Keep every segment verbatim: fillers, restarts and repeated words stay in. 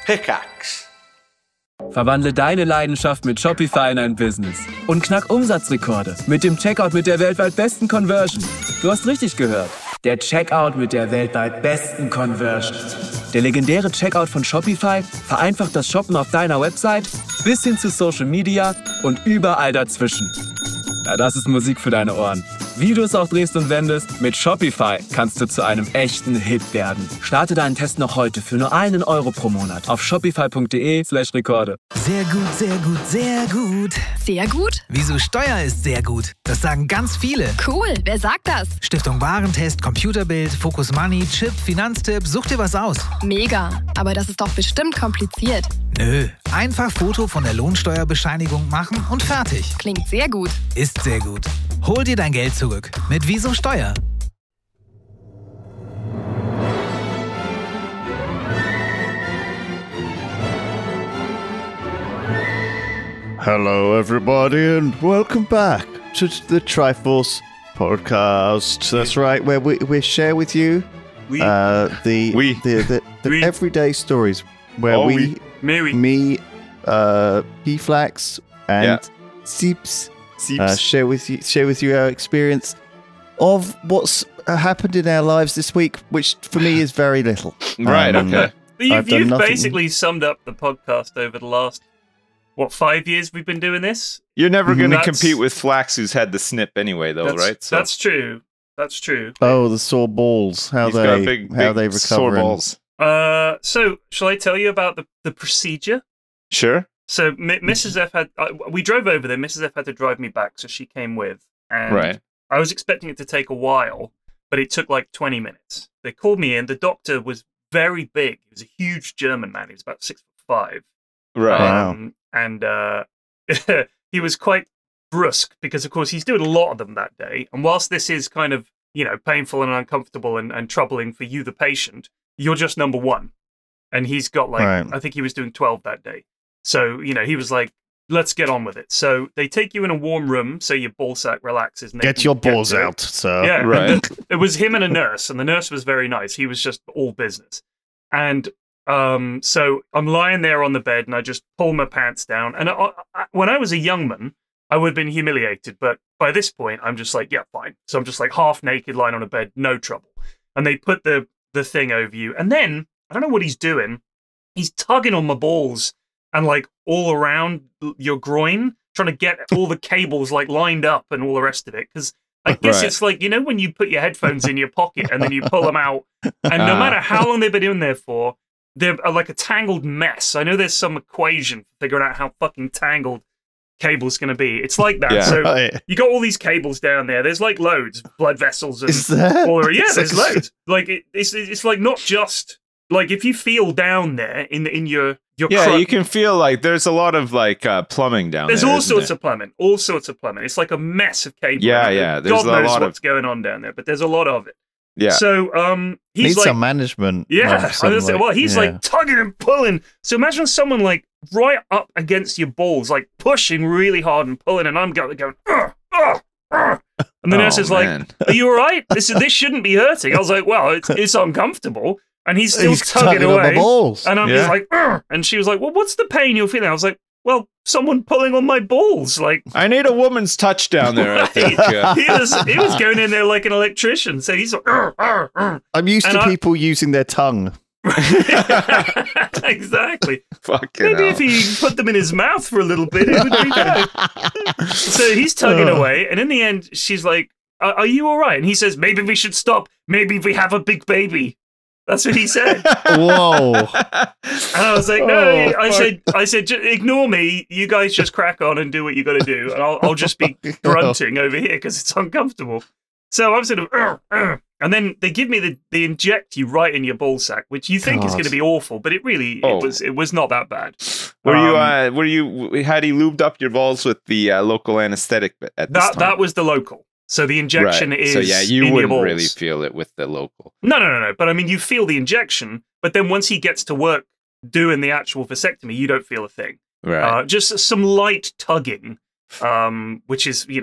Pickaxe. Verwandle deine Leidenschaft mit Shopify in ein Business und knack Umsatzrekorde mit dem Checkout mit der weltweit besten Conversion. Du hast richtig gehört. Der Checkout mit der weltweit besten Conversion. Der legendäre Checkout von Shopify vereinfacht das Shoppen auf deiner Website bis hin zu Social Media und überall dazwischen. Ja, das ist Musik für deine Ohren. Wie du es auch drehst und wendest, mit Shopify kannst du zu einem echten Hit werden. Starte deinen Test noch heute für nur einen Euro pro Monat auf shopify.de slash Rekorde. Sehr gut, sehr gut, sehr gut. Sehr gut? Wieso Steuer ist sehr gut? Das sagen ganz viele. Cool, wer sagt das? Stiftung Warentest, Computerbild, Focus Money, Chip, Finanztipp, such dir was aus. Mega, aber das ist doch bestimmt kompliziert. Nö, einfach Foto von der Lohnsteuerbescheinigung machen und fertig. Klingt sehr gut. Ist sehr gut. Hol dir dein Geld zurück mit Wieso Steuer. Hello, everybody, and welcome back to the Triforce podcast. That's right, where we, we share with you we, uh, the, we, the the, the we, everyday stories where oh, we, we, me, uh, P-Flax, and yeah. Seeps, Seeps. Uh, share with you share with you our experience of what's happened in our lives this week, which for me is very little. Right. Um, okay. You've, you've nothing... basically summed up the podcast over the last, what, five years we've been doing this? You're never going to That's- compete with Flax, who's had the snip anyway, though, That's, right? So that's true. That's true. Oh, the sore balls! How he's they got big, how big they sore recovering? balls. Uh, so, shall I tell you about the, the procedure? Sure. So, M- Missus F had, uh, we drove over there, Missus F had to drive me back, so she came with. And Right. I was expecting it to take a while, but it took like twenty minutes. They called me in. The doctor was very big. He was a huge German man. He was about six foot five. Right. Wow. Um, and uh, he was quite brusque because, of course, he's doing a lot of them that day. And whilst this is kind of, you know, painful and uncomfortable and, and troubling for you, the patient, you're just number one. And he's got like, Right. I think he was doing twelve that day. So, you know, he was like, let's get on with it. So they take you in a warm room so your ball sack relaxes. And they Get can your balls to it. out, sir. Yeah, Right. and the- it was him and a nurse, and the nurse was very nice. He was just all business. And um, so I'm lying there on the bed, and I just pull my pants down. And I, I, when I was a young man, I would have been humiliated. But by this point, I'm just like, yeah, fine. So I'm just like half naked, lying on a bed, no trouble. And they put the the thing over you, and then I don't know what he's doing. He's tugging on my balls and like all around your groin, trying to get all the cables like lined up and all the rest of it. Because I guess Right. it's like, you know, when you put your headphones in your pocket and then you pull them out, and no matter how long they've been in there for, they're uh, like a tangled mess. I know there's some equation for figuring out how fucking tangled cable's going to be. It's like that. Yeah. So Right. you got all these cables down there. There's like loads, blood vessels, and Is there? all, yeah, It's there's like- loads. Like it, it's it's like not just like if you feel down there in in your your Yeah, crotch, you can feel like there's a lot of like uh, plumbing down there's there. all isn't sorts there? of plumbing, all sorts of plumbing. It's like a mess of cable. Yeah, And yeah, there's God a knows lot of- what's going on down there, but there's a lot of it. Yeah. So um, he's Needs like, some management. yeah, of I some, was gonna say, like- well, he's yeah. like tugging and pulling. So imagine someone like right up against your balls, like pushing really hard and pulling, and I'm going, going, Ugh, ugh, ugh. And the Oh, nurse is like, man. "Are you all right? This this shouldn't be hurting." I was like, "Well, it's, it's uncomfortable," and he's still He's tugging, tugging on away. my balls. And I'm Yeah. just like, Ugh. And she was like, "Well, what's the pain you're feeling?" I was like, "Well, someone pulling on my balls." Like I need a woman's touch down there, I think. Uh, he was he was going in there like an electrician. So he's like, "Ugh, ugh, ugh." I'm used And to I- people using their tongue. Exactly. fucking Maybe hell. if he put them in his mouth for a little bit, it would be good. So he's tugging Oh. away, and in the end, she's like, "Are, are you all right?" And he says, "Maybe we should stop. Maybe we have a big baby." That's what he said. Whoa. And I was like, "No." Oh, I fuck. said, "I said, "Ju- ignore me. You guys just crack on and do what you got to do, and I'll, I'll just be grunting over here because it's uncomfortable." So I'm sort of, "Ugh, ugh." And then they give me the they inject you right in your ball sack, which you think is God. going to be awful, but it really Oh. it was it was not that bad. Were you? Um, Uh, were you? Had he lubed up your balls with the uh, local anesthetic at this That time? that was the local. So the injection right. is So yeah, you in your wouldn't balls. really feel it with the local. No, no, no, no. But I mean, you feel the injection, but then once he gets to work doing the actual vasectomy, you don't feel a thing. Right. Uh, just some light tugging, um, which is, you know,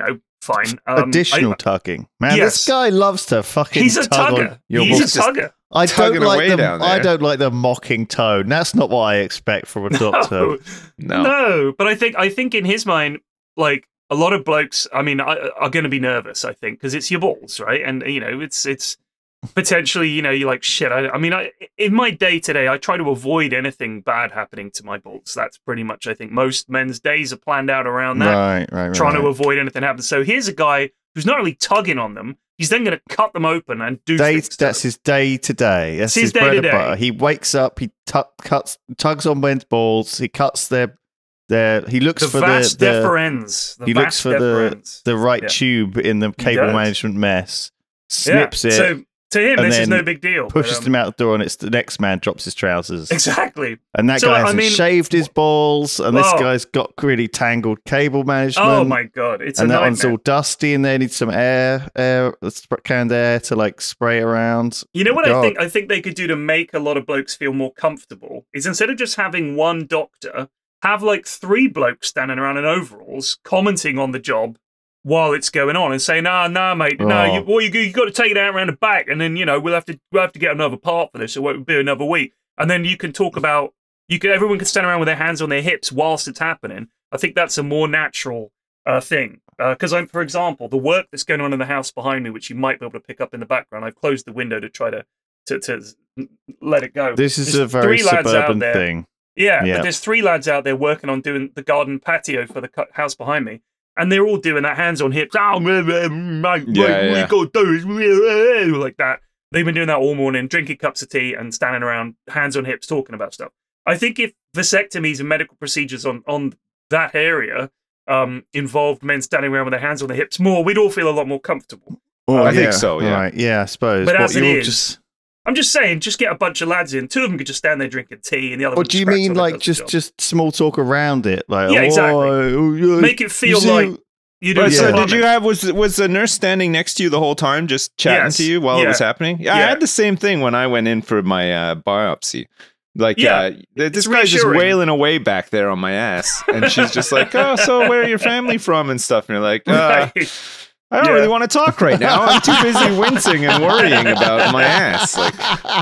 fine. Um, Additional I, tugging. Man, Yes. this guy loves to fucking he's a tug tugger. on your He's balls. a tugger. I don't tugging like away the down I there. don't like the mocking tone. That's not what I expect from a doctor. No, No. no, but I think I think in his mind, like a lot of blokes, I mean, are, are going to be nervous. I think because it's your balls, right? And you know, it's it's potentially, you know, you're like shit. I, I mean, I in my day today, I try to avoid anything bad happening to my balls. That's pretty much, I think, most men's days are planned out around that, Right, right, right. trying right. to avoid anything happening. So here's a guy who's not only tugging on them, he's then going to cut them open and do Day, things to that's them. his day to day. That's It's his his day bread to and day. butter. He wakes up, he tu- cuts, tugs on men's balls. He cuts their, their. He looks The for vast the, the deferens. The he looks vast for the deferens. the right Yeah. tube in the cable does. management mess. Snips yeah. it, So to him, and this is then no big deal. but, pushes um, him out the door, and it's the next man drops his trousers. Exactly. And that So, guy I hasn't mean- shaved his balls, and this Oh. guy's got really tangled cable management. Oh my god, it's and a that nightmare. one's all dusty, and they need some air, air, sp- canned air to like spray around. You know what I God. think? I think they could do to make a lot of blokes feel more comfortable is instead of just having one doctor, have like three blokes standing around in overalls commenting on the job while it's going on and saying, "Nah, nah, mate, no, Oh. you, well, you you got to take it out around the back, and then you know we'll have to we'll have to get another part for this, or it will be another week." And then you can talk about you can everyone can stand around with their hands on their hips whilst it's happening. I think that's a more natural uh, thing. Because I'm, for example, the work that's going on in the house behind me, which you might be able to pick up in the background, I've closed the window to try to to, to let it go. This is There's a very three lads out suburban there. thing. Yeah, Yeah. but there's three lads out there working on doing the garden patio for the cu- house behind me. And they're all doing that hands on hips. Oh, mate, mate, Yeah, what yeah. you got to do is like that. They've been doing that all morning, drinking cups of tea and standing around, hands on hips, talking about stuff. I think if vasectomies and medical procedures on, on that area um, involved men standing around with their hands on their hips more, we'd all feel a lot more comfortable. Oh, I think so, yeah. Right, yeah, I suppose. But What, as it you're is, just- I'm just saying, just get a bunch of lads in. Two of them could just stand there drinking tea, and the other Or one do you scraps mean on and like does the just job. just small talk around it? Like, Yeah, exactly. "Oh, oh, yeah, Make it feel you see- like you do But so some did you plumbing. have was was the nurse standing next to you the whole time, just chatting Yes. to you while Yeah. it was happening? Yeah, I Yeah. had the same thing when I went in for my uh, biopsy. Like, Yeah. uh, th- this It's guy's just reassuring. wailing away back there on my ass, and she's just like, "Oh, so where are your family from?" and stuff. And you're like, uh, Right. "I don't Yeah. really want to talk right now. I'm too busy wincing and worrying about my ass." Like,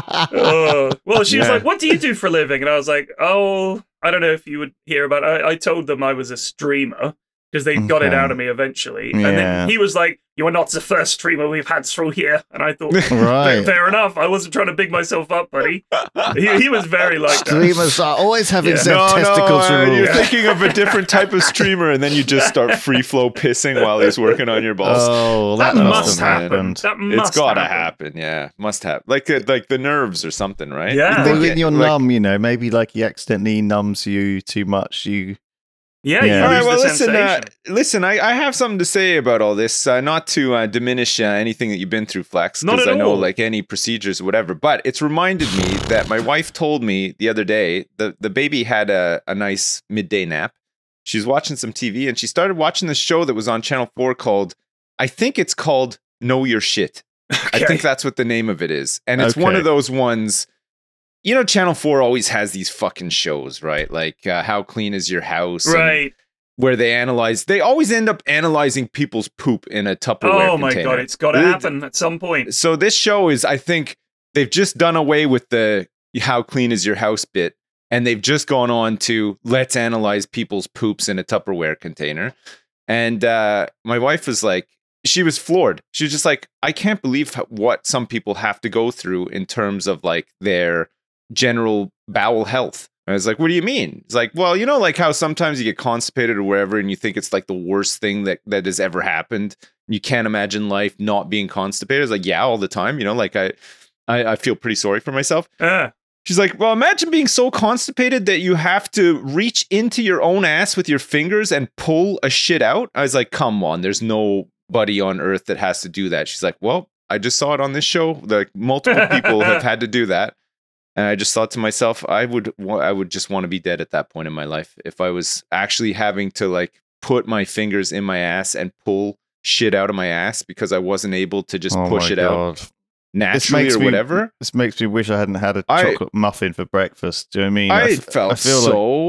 Uh, well, she was Yeah. like, "What do you do for a living?" And I was like, "Oh, I don't know if you would hear about it." I, I told them I was a streamer because they got it Okay. out of me eventually. And Yeah. then he was like, "You are not the first streamer we've had through here." And I thought, Right. fair enough. I wasn't trying to big myself up, buddy. He, he was very like that. Streamers are always having Yeah. Zev no, no, testicles uh, removed. you're thinking of a different type of streamer, and then you just start free flow pissing while he's working on your balls. Oh, That that, must have happen. happened. That must It's gotta happen. happen. Yeah, must have. Like uh, like the nerves or something, right? Yeah. You Well, think when it- you're like- numb, you know, maybe like he accidentally numbs you too much. You Yeah, Yeah. you All right, lose well, the listen, uh, sensation. listen. I, I have something to say about all this. Uh, not to uh, diminish uh, anything that you've been through, Flex, Not because at I know all. like any procedures or whatever. But it's reminded me that my wife told me the other day the the baby had a, a nice midday nap. She was watching some T V and she started watching this show that was on Channel Four called, I think it's called Know Your Shit. I Okay. think that's what the name of it is. And it's one Okay. of those ones, you know, Channel four always has these fucking shows, right? Like uh, How Clean Is Your House? and Right. Where they analyze, they always end up analyzing people's poop in a Tupperware Oh my container. god, it's got to It- happen at some point. So this show is, I think, they've just done away with the How Clean Is Your House bit. And they've just gone on to let's analyze people's poops in a Tupperware container. And uh, my wife was like, she was floored. She was just like, I can't believe h- what some people have to go through in terms of like their general bowel health. And I was like, what do you mean? It's like, well, you know, like how sometimes you get constipated or wherever and you think it's like the worst thing that, that has ever happened. You can't imagine life not being constipated. It's like, yeah, all the time. You know, like I, I, I feel pretty sorry for myself. Uh, She's like, well, imagine being so constipated that you have to reach into your own ass with your fingers and pull a shit out. I was like, come on, there's nobody on earth that has to do that. She's like, well, I just saw it on this show. Like multiple people have had to do that. And I just thought to myself, I would, wa- I would just want to be dead at that point in my life if I was actually having to like put my fingers in my ass and pull shit out of my ass because I wasn't able to just oh push my it out God. naturally makes or me- whatever. This makes me wish I hadn't had a I- chocolate muffin for breakfast. Do you know what I mean? I f- felt feel like so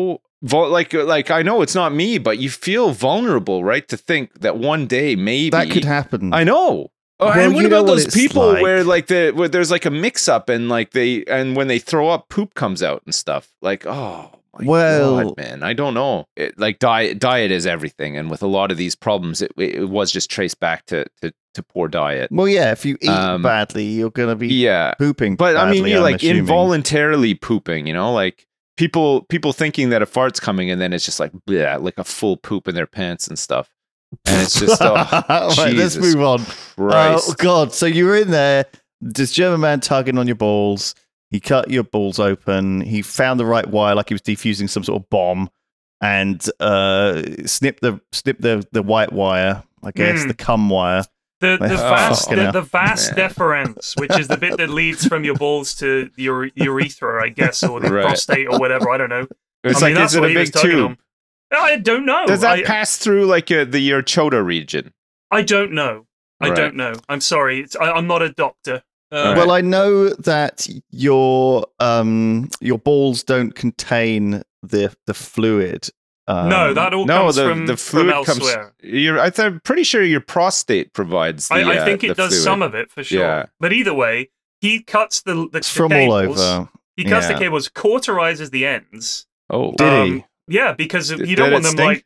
vul- like like I know it's not me, but you feel vulnerable, right? To think that one day maybe That could happen. I know. Oh, Well, and what you know about what those it's people like. where like the where there's like a mix up and like they and when they throw up, poop comes out and stuff. Like, oh my Well- god, man, I don't know. It, like diet, diet is everything, and with a lot of these problems, it it was just traced back to to, to poor diet. Well, yeah, if you eat Um, badly, you're going to be Yeah, pooping but I mean, badly, you I'm like assuming. involuntarily pooping. You know, like people people thinking that a fart's coming, and then it's just like bleh, like a full poop in their pants and stuff. And it's just oh, right, let's Jesus move on. Christ. Oh, God. So you were in there, this German man tugging on your balls. He cut your balls open. He found the right wire, like he was defusing some sort of bomb, and uh, snipped the snipped the, the white wire, I guess, Mm. the cum wire. The the Oh, vast fucking the, hell. the vast Man. deferens, which is the bit that leads from your balls to your urethra, I guess, or the Right. prostate or whatever. I don't know. It's I mean, like, that's is it what a he was big tugging tube? on. I don't know. Does that I, pass through like uh, the your chota region? I don't know. I Right. don't know. I'm sorry. It's, I, I'm not a doctor. Uh, Well, I know that your um your balls don't contain the the fluid. Um, no, that all No, comes the from, the from fluid comes. elsewhere. You're, I th- I'm pretty sure your prostate provides. The, I, I uh, think the it does fluid. some of it for sure. Yeah. But either way, he cuts the, the, it's the from all cables. over. He cuts Yeah. the cables, cauterizes the ends. Oh, Did Um, he? Yeah, because Did- you don't did want it them stink? like.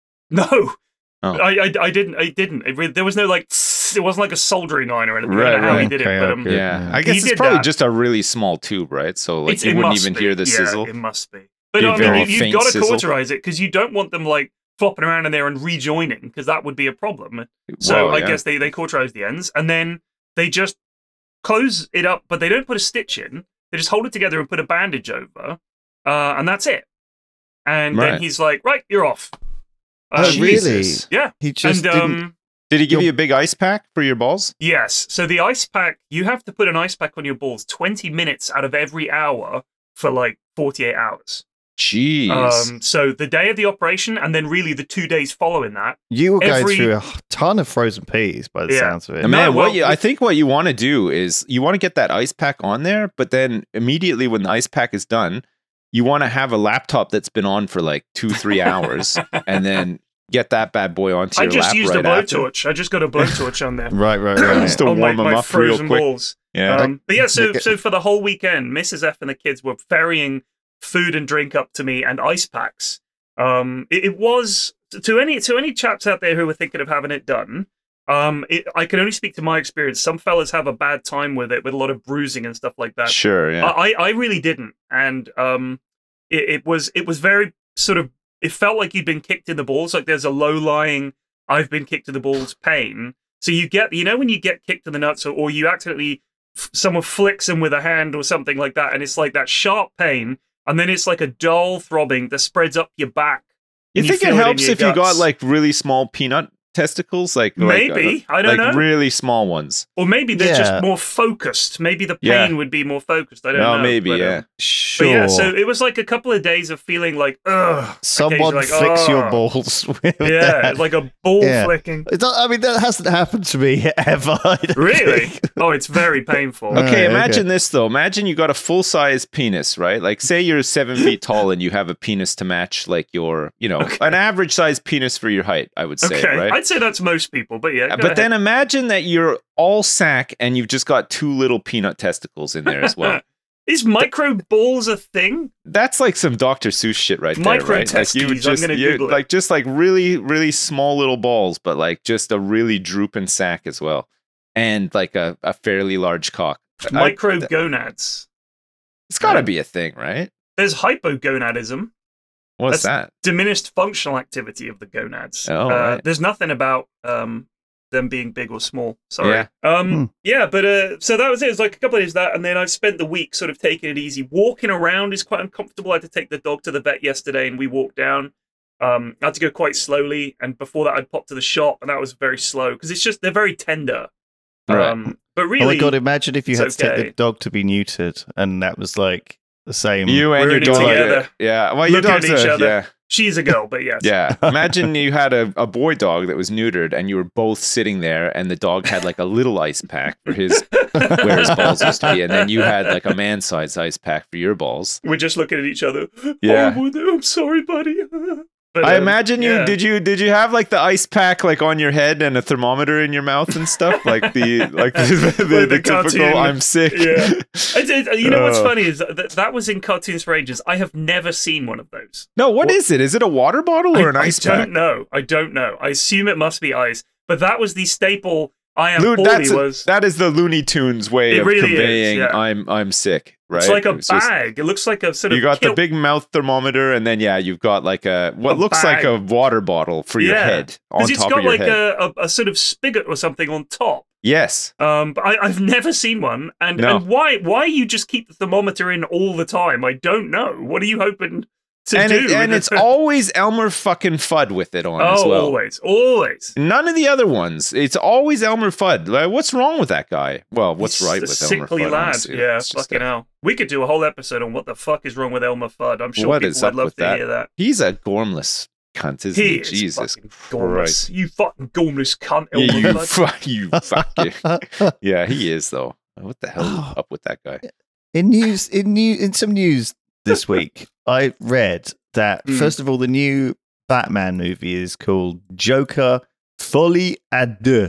No, Oh. I, I I didn't I didn't. It re- there was no like. It wasn't like a soldering iron or anything. I Right, don't know how he right. did Okay, it, but um, okay. yeah. Yeah. I guess He it's did probably that. just a really small tube, right? So like it's, you it wouldn't must even be. hear the yeah, sizzle. It must be. But Be I mean, very you, you've faint got to sizzle. cauterize it because you don't want them like flopping around in there and rejoining because that would be a problem. So Whoa, I yeah. guess they they cauterize the ends and then they just close it up, but they don't put a stitch in. They just hold it together and put a bandage over, uh, and that's it. And Right. then he's like, "Right, you're off." Oh, Um, really? Jesus. Yeah. He just and didn't. um, Did he give Your- you a big ice pack for your balls? yes, so the ice pack, you have to put an ice pack on your balls twenty minutes out of every hour for like forty-eight hours. Jeez. Um, so the day of the operation, and then really the two days following that. You were going every- through a ton of frozen peas by the Yeah. sounds of it. And man, No, well, what you, I think what you want to do is you want to get that ice pack on there, but then immediately when the ice pack is done, you want to have a laptop that's been on for like two, three hours, and then get that bad boy onto I your just lap used right a after. blowtorch. I just got a blowtorch on there. Right, right, right. Just to on my, warm 'em my up real frozen quick. balls. Yeah. Um, but yeah, so Okay. so for the whole weekend, Missus F and the kids were ferrying food and drink up to me and ice packs. Um, it, it was to any to any chaps out there who were thinking of having it done. Um, it, I can only speak to my experience. Some fellas have a bad time with it, with a lot of bruising and stuff like that. Sure, yeah. I, I really didn't, and um, it, it was it was very sort of. It felt like you'd been kicked in the balls. Like there's a low lying, I've been kicked in the balls pain. So you get, you know, when you get kicked in the nuts, or, or you accidentally f- someone flicks them with a hand or something like that, and it's like that sharp pain, and then it's like a dull throbbing that spreads up your back. you and think it feel in helps your if you got guts. like really small peanut testicles? Like like, Maybe. uh, I don't like know. really small ones. Or maybe they're Yeah. just more focused. Maybe the pain Yeah. would be more focused. I don't No, know. maybe, but, um, yeah. Sure. But yeah, so it was like a couple of days of feeling like, ugh. Someone occasionally, flicks like, your "Oh." balls with Yeah, that. like a ball Yeah. flicking. It's not- I mean, that hasn't happened to me ever. I don't Really? think. Oh, it's very painful. Okay. Okay, Right, imagine okay. this though. Imagine you got a full size penis, right? Like, say you're seven feet tall and you have a penis to match, like your, you know, an average size penis for your height. I would say, Okay, right? I'd say that's most people, but yeah. Uh, go but ahead. then imagine that you're all sack and you've just got two little peanut testicles in there as well. Is micro balls a thing? That's like some Doctor Seuss shit right there, Micro right? Like you would testes, I'm just, gonna you- Google it. like just like really, really small little balls, but like just a really drooping sack as well, and like a, a fairly large cock. I- Micro th- gonads. it's got to be a thing, right? There's hypogonadism, What's That's- that? diminished functional activity of the gonads. Oh, uh, right. There's nothing about um, them being big or small. Sorry. Yeah. Um, Hmm. yeah, but uh, so that was it. It was like a couple of days of that, and then I've spent the week sort of taking it easy. Walking around is quite uncomfortable. I had to take the dog to the vet yesterday, and we walked down. Um, I had to go quite slowly, and before that, I'd popped to the shop, and that was very slow because it's just they're very tender. Right. Um, but Oh really, my god! Imagine if you it's had to take okay. the dog to be neutered, and that was like the same. You and We're your in it dog, together. yeah. Well, your Looking at dog's each a, other. yeah. She's a girl, but yes. Yeah. Imagine you had a, a boy dog that was neutered and you were both sitting there and the dog had like a little ice pack for his where his balls used to be. And then you had like a man-sized ice pack for your balls. We're just looking at each other. Yeah. Oh, I'm sorry, buddy. But, I um, imagine you yeah. did you did you have like the ice pack like on your head and a thermometer in your mouth and stuff like the like the, the, the, Like the typical cartoon. I'm sick. Yeah. I did, you know what's Oh. funny is that that was in Cartoons for Ages. I have never seen one of those. No, what What- is it? Is it a water bottle or an I, ice I pack? don't know. I don't know. I assume it must be ice. But that was the staple. I am Loo- poorly that's a- was. that is the Looney Tunes way It of really is, conveying yeah. I'm I'm sick, right? It's like a It's just- bag. It looks like a sort of you got the kilt- big mouth thermometer, and then yeah, you've got like a what A looks like bag. a water bottle for your Yeah. head on because it's top got of your like head. a, a, a sort of spigot or something on top. Yes, Um, but I, I've never seen one, and No. and why why you just keep the thermometer in all the time? I don't know. What are you hoping to and do? it, and with it's it? always Elmer fucking Fudd with it on as oh, well. always, always. None of the other ones. It's always Elmer Fudd. Like, what's wrong with that guy? Well, what's He's right a with Elmer sickly Fudd? lad. honestly. Yeah, It's just fucking a- hell. We could do a whole episode on what the fuck is wrong with Elmer Fudd. I'm sure What people is would up love with to that? hear that. He's a gormless cunt, isn't he? He is Jesus fucking gormless. Christ. You fucking gormless cunt, Yeah, Elmer you, Fudd. fu- you fucking. Yeah, he is though. What the hell is Oh. up with that guy? In news, in new, in some news this week, I read that Mm. first of all, the new Batman movie is called Joker Folie à deux.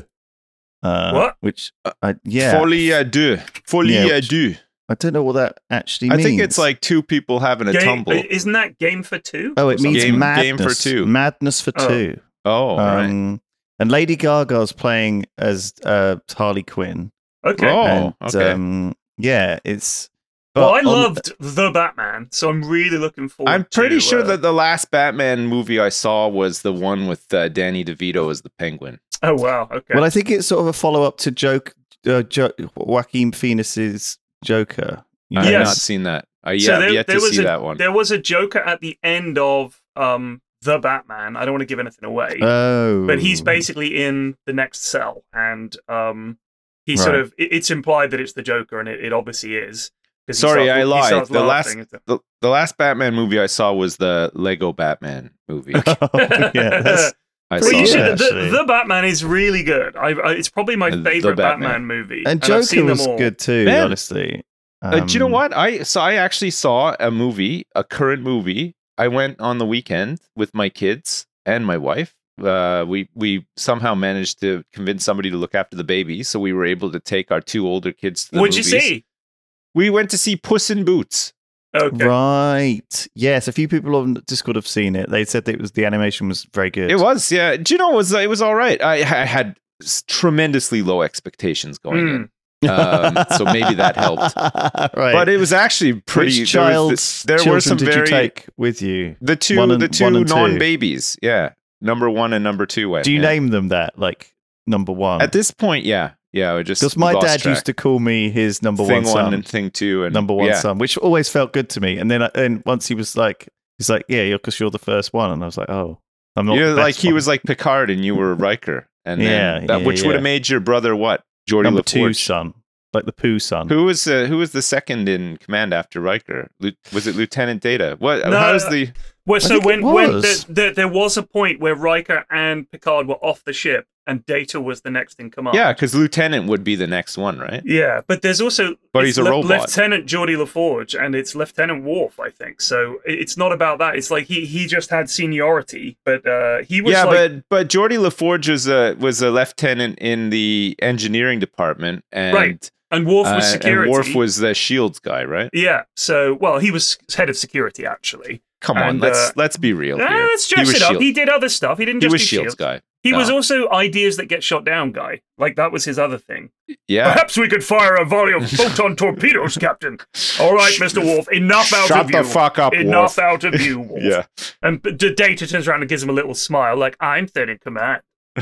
Uh, What? Which, I, yeah, Folie à deux. Folie Yeah, à which- deux. I don't know what that actually I means. think it's like two people having a Game- tumble. Isn't that game for two? oh, or it means something? Game- madness. game for two. Madness for Oh. two. Oh, all right. Um, and Lady Gaga's playing as uh, Harley Quinn. Okay. Oh, and, okay. um, yeah, it's. well, I but on- loved the Batman, so I'm really looking forward. I'm pretty to, sure uh, that the last Batman movie I saw was the one with uh, Danny DeVito as the Penguin. Oh wow. Okay. Well, I think it's sort of a follow up to Joke, uh, jo- Joaquin Phoenix's Joker. You I know? have Yes. not seen that. I So yeah, there- yet there to was see a- that one. There was a Joker at the end of um the Batman. I don't want to give anything away, Oh, but he's basically in the next cell, and um he sort Right. of it- it's implied that it's the Joker, and it, it obviously is. 'Cause he Sorry, starts- I he lied. starts The last laughing. the, the last Batman movie I saw was the Lego Batman movie. Oh, yeah, that's, I Well, saw you Yeah, should, that. the, actually. the Batman is really good. I, I, it's probably my The favorite Batman. Batman. movie, and I've Joker seen them was all. good too. Man. Honestly, Uh, do you know Um, what? I so I actually saw a movie, a current movie. I went on the weekend with my kids and my wife. Uh, we we somehow managed to convince somebody to look after the baby, so we were able to take our two older kids to the What'd movies. you see? We went to see Puss in Boots. Okay. Right? Yes, a few people on Discord have seen it. They said that it was the animation was very good. It was, yeah. Do you know it was it was all right. I, I had s- tremendously low expectations going in. Um, so maybe that helped. right? But it was actually pretty. Which there was child's this- there children were some did very you take with you? the two One and- the two one and two? non-babies. Yeah, number one and number two. Went, Do you yeah. name them that? Like number one? At this point? Yeah, yeah. I just Because my lost dad track. used to call me his number thing one son, and thing two and number one yeah. son, which always felt good to me. And then, I- and once he was like, he's like, yeah, you're because you're the first one, and I was like, oh, I'm not. You're the like best he one. was like Picard and you were Riker, and then Yeah, that, yeah, which would yeah. have made your brother what? Geordie number two LaForge. son, like the poo son. Who was uh, who was the second in command after Riker? Lu- was it Lieutenant Data? What? No, How's the? Well, I so think when it when was. the, the, there was a point where Riker and Picard were off the ship, and Data was the next in command. Yeah, because Lieutenant would be the next one, right? Yeah, but there's also But it's he's a robot. Lieutenant Geordie LaForge, and it's Lieutenant Worf, I think. So it- it's not about that. It's like he he just had seniority, but uh, he was Yeah, like, but but Geordie LaForge was a was a lieutenant in the engineering department, and Right. and Worf was uh, security. and Worf was the Shields guy, right? yeah. So well, he was head of security actually. Come on, And, let's uh, let's be real Ah, here. let's He dress was it up. Shield- He did other stuff. He didn't He just was do Shields guy. He was No. also ideas that get shot down guy. Like that was his other thing. Yeah. Perhaps we could fire a volley of photon torpedoes, Captain. All right, Mister Wolf, enough out Shut of you. the fuck up, Enough Worf. out of you, Wolf. Yeah. And B- D- Data turns around and gives him a little smile, like, I'm third in command.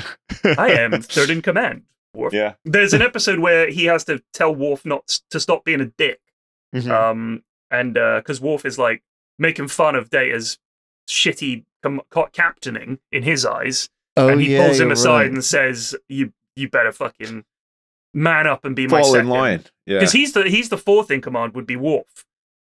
I am third in command, Worf. Yeah. There's an episode where he has to tell Worf not s- to stop being a dick. Mhm. Um, and because Worf is like making fun of Data's shitty com- co- captaining in his eyes. oh and he yeah, pulls him you're aside right. and says, "You you better fucking man up and be my Fall in second." line. Yeah. Because he's the he's the fourth in command would be Worf.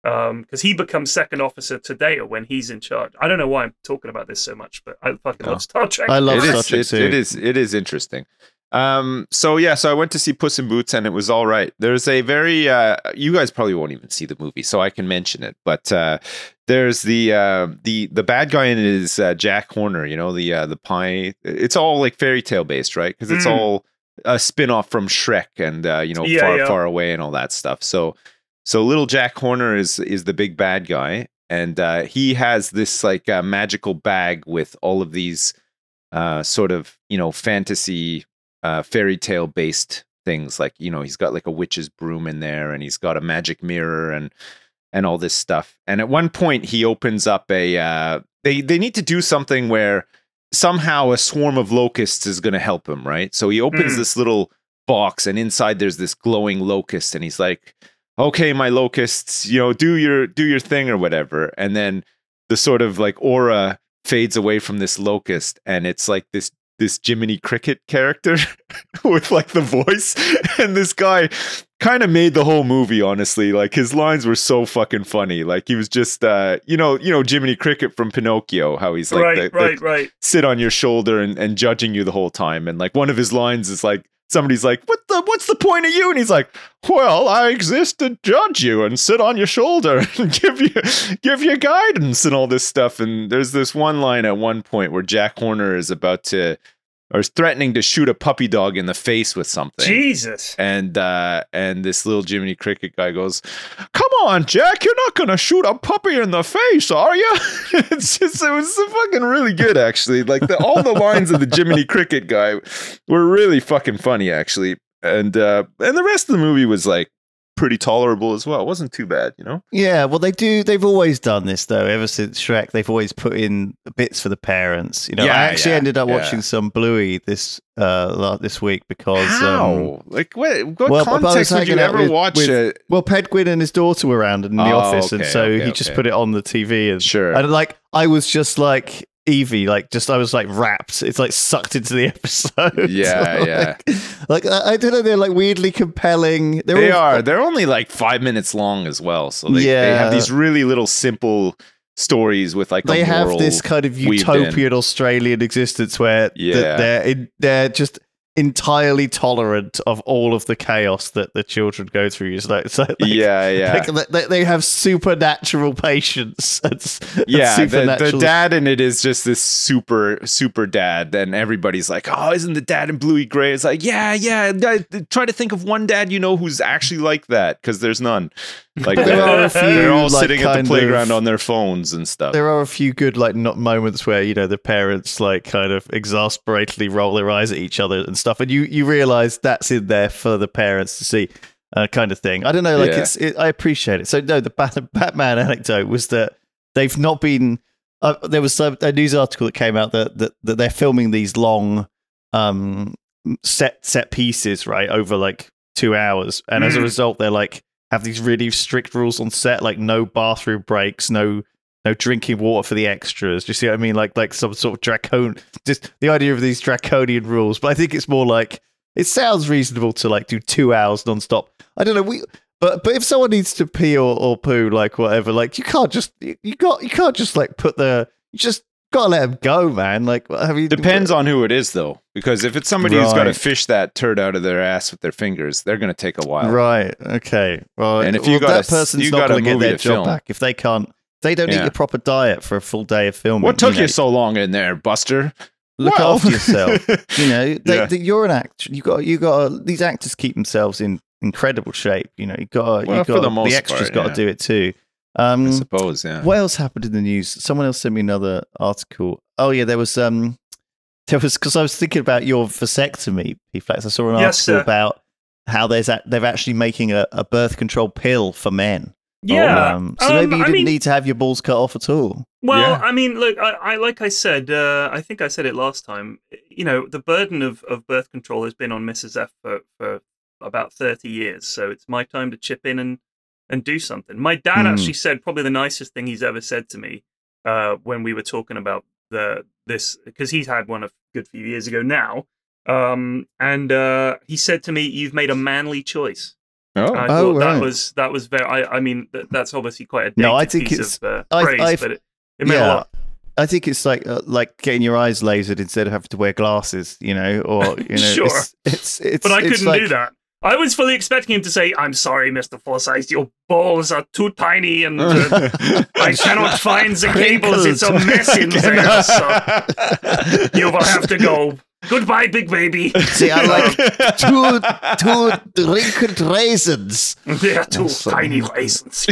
because he becomes second officer to Data when he's in charge. I don't know why I'm talking about this so much, but I fucking No. love Star Trek. I love It Star is, Trek it, too. it is it is interesting. Um, so yeah, so I went to see Puss in Boots and it was all right. There's a very uh, you guys probably won't even see the movie, so I can mention it. But uh, there's the uh, the the bad guy in it is uh, Jack Horner. You know, the uh, the pie. It's all like fairy tale based, right? Because it's Mm. all a spin off from Shrek and uh, you know Yeah, far yeah. far away and all that stuff. So so little Jack Horner is is the big bad guy, and uh, he has this like uh, magical bag with all of these uh, sort of you know fantasy. Uh, fairy tale based things, like you know he's got like a witch's broom in there, and he's got a magic mirror and and all this stuff. And at one point he opens up a uh, they they need to do something where somehow a swarm of locusts is going to help him, right? So he opens Mm. this little box, and inside there's this glowing locust, and he's like, okay, my locusts, you know, do your do your thing or whatever. And then the sort of like aura fades away from this locust, and it's like this this Jiminy Cricket character with like the voice. And this guy kind of made the whole movie, honestly. Like his lines were so fucking funny. Like he was just uh you know, you know Jiminy Cricket from Pinocchio, how he's like right, the, the right, right. sit on your shoulder and, and judging you the whole time. And like one of his lines is like, somebody's like, what the what's the point of you? And he's like, well, I exist to judge you and sit on your shoulder and give you give you guidance and all this stuff. And there's this one line at one point where Jack Horner is about to or is threatening to shoot a puppy dog in the face with something. Jesus. And uh, and this little Jiminy Cricket guy goes, "Come on, Jack, you're not gonna shoot a puppy in the face, are you?" It's just it was fucking really good, actually. Like the, all the lines of the Jiminy Cricket guy were really fucking funny, actually. And uh, and the rest of the movie was like pretty tolerable as well. It wasn't too bad, you know. Yeah, well, they do. They've always done this though. Ever since Shrek, they've always put in bits for the parents. You know, Yeah, I actually yeah, ended up yeah. watching some Bluey this uh la- this week because How? um, like what? What well, but I was context would you hanging out ever with- watch with- it? well, Pedguin and his daughter were around in the Oh, office, and okay, so okay, he just okay. put it on the T V. And Sure. and like I was just like Evie, like just I was like wrapped. It's like sucked into the episode. Yeah, like, yeah. Like I, I don't know, they're like weirdly compelling. They're They all, are. They're only like five minutes long as well. So they, they Yeah. have these really little simple stories with like They a have moral this kind of weaved in. utopian Australian existence where th- Yeah. they're in, they're just entirely tolerant of all of the chaos that the children go through. It's like, so like, Yeah, yeah. like, they, they have supernatural patience. And, s- and Yeah, the, the supernatural- dad in it is just this super, super dad. And everybody's like, oh, isn't the dad in Bluey Gray? It's like, yeah, yeah. I- try to think of one dad you know who's actually like that, because there's none. Like But there they're, are a few, they're all like, sitting at kind the playground of- on their phones and stuff. There are a few good like not moments where you know the parents like kind of exasperately roll their eyes at each other and stuff, and you you realize that's in there for the parents to see, uh, kind of thing. I don't know, like Yeah. it's it, I appreciate it. So no, the Bat- Batman anecdote was that they've not been. Uh, there was some, a news article that came out that, that that they're filming these long um set set pieces right over like two hours, and as a Mm. result, they're like have these really strict rules on set, like no bathroom breaks, no no drinking water for the extras. Do you see what I mean? Like like some sort of draconian, just the idea of these draconian rules. But I think it's more like it sounds reasonable to like do two hours nonstop. I don't know. We but but if someone needs to pee or, or poo, like whatever, like you can't just you, you got you can't just like put the you just gotta let them go, man. Like have you Depends on who it is, though, because if it's somebody who's got to Right. fish that turd out of their ass with their fingers, they're going to take a while. Right. Okay. Well, And if well, you got that a- person's you not got a going to get movie their to job film. back if they can't. They don't Yeah. eat a proper diet for a full day of filming. What took know. you so long in there, Buster? Look Well- after yourself. You know, they, Yeah. they- you're an actor. You got you got these actors keep themselves in incredible shape. You know, you got Well, you for got the most the extras part, got yeah. to do it too. Um, I suppose, yeah. what else happened in the news? Someone else sent me another article. Oh yeah, there was um, there was because I was thinking about your vasectomy, P-Flax. I saw an Yes, article sir. about how there's a, they're actually making a, a birth control pill for men. Yeah. Um, so um, maybe you I didn't mean, need to have your balls cut off at all. Well, Yeah. I mean, look, I, I like I said, uh, I think I said it last time. You know, the burden of, of birth control has been on Missus F for, for about thirty years. So it's my time to chip in and, and do something. My dad Hmm. actually said probably the nicest thing he's ever said to me uh, when we were talking about the this, because he's had one a good few years ago now. Um, and uh, he said to me, "You've made a manly choice." Oh, I Oh, thought right. that was that was very. I, I mean, th- that's obviously quite a dated No, I think piece it's- of uh, I- praise, I- but it, it meant a yeah. lot. I think it's like uh, like getting your eyes lasered instead of having to wear glasses, you know, or you know, Sure. it's, it's it's. But I it's couldn't like, do that. I was fully expecting him to say, "I'm sorry, Mister Forsyth, your balls are too tiny and uh, I cannot find the cables. It's a mess in there, so you will have to go. Goodbye, big baby." See, I like two two wrinkled raisins. They are two That's tiny like- raisins.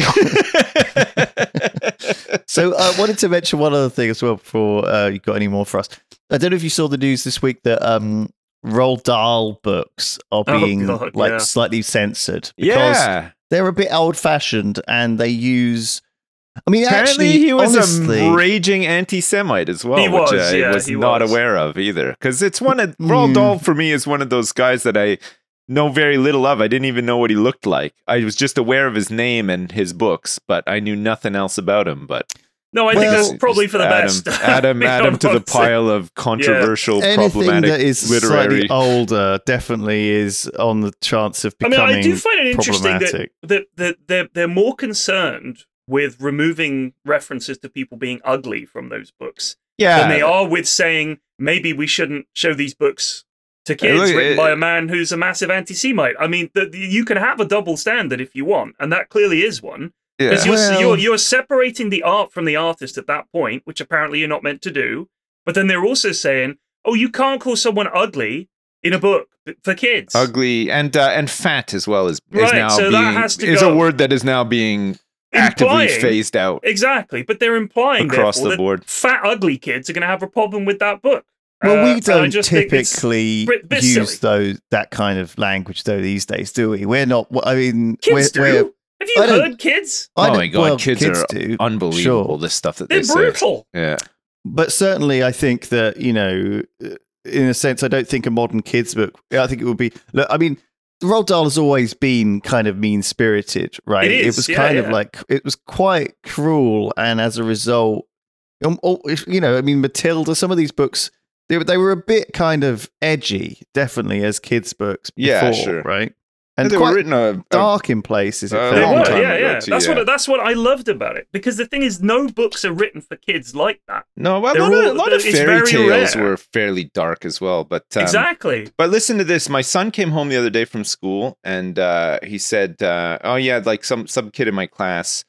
So I wanted to mention one other thing as well before uh, you got any more for us. I don't know if you saw the news this week that um, Roald Dahl books are Oh, being God, like yeah. slightly censored because yeah. they're a bit old fashioned and they use. I mean, Apparently, actually, he was honestly, a raging anti-Semite as well, He was, which I yeah, was he not was. aware of either. Because it's one of Roald Mm. Dahl for me is one of those guys that I know very little of. I didn't even know what he looked like. I was just aware of his name and his books, but I knew nothing else about him. But No, I think Well- that's probably for the add best. him, add him, You add know him to what the I'm saying? pile of controversial, anything problematic that is literary. slightly older definitely is on the chance of I mean, becoming I do find it interesting that, problematic. that, that they're, they're more concerned with removing references to people being ugly from those books Yeah, than they are with saying maybe we shouldn't show these books to kids look, written it- by a man who's a massive anti-Semite. I mean, the, the- you can have a double standard if you want, and that clearly is one. Because yeah. you're, Well- you're, you're separating the art from the artist at that point, which apparently you're not meant to do. But then they're also saying, oh, you can't call someone ugly in a book for kids. ugly and uh, and fat as well is, is Right, now so that being has to is go. a word that is now being actively Implying- phased out. Exactly, but they're implying Across therefore, the that board. fat, ugly kids are going to have a problem with that book. Well, Uh, we and I don't just think it's typically bit- bit use silly. those that kind of language though these days, do we? We're not. I mean, Kids we're, do. we're- Have you I don't- heard kids? I Oh don't- my God, well, kids are do, Unbelievable, sure. the stuff that They're they say. brutal. Yeah. But certainly, I think that you know, in a sense, I don't think a modern kids book. I think it would be. Look, I mean, Roald Dahl has always been kind of mean spirited, right? It is, was yeah, kind of yeah. like it was quite cruel, and as a result, um, oh, if- you know, I mean, Matilda. Some of these books. They, they were a bit kind of edgy, definitely as kids' books. Before, Yeah, sure. right? And And they quite were written a, a dark in places. It Uh, felt They long were, like. time yeah, ago yeah. too, That's yeah. what that's what I loved about it. Because the thing is, no books are written for kids like that. no, a They're lot, of, all- a lot of it's fairy very tales rare. were fairly dark as well. But um, exactly. But listen to this. My son came home the other day from school, and uh, he said, uh, "Oh yeah, like some some kid in my class